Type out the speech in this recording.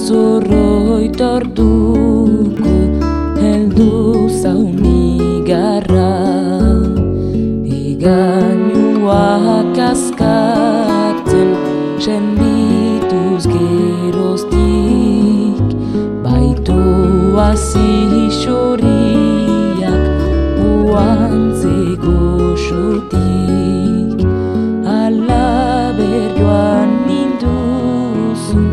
Zorroit orduko heldu zaunigarra, iganuak askatzen sendituz geroztik, baitu azixoriak uantze goxotik.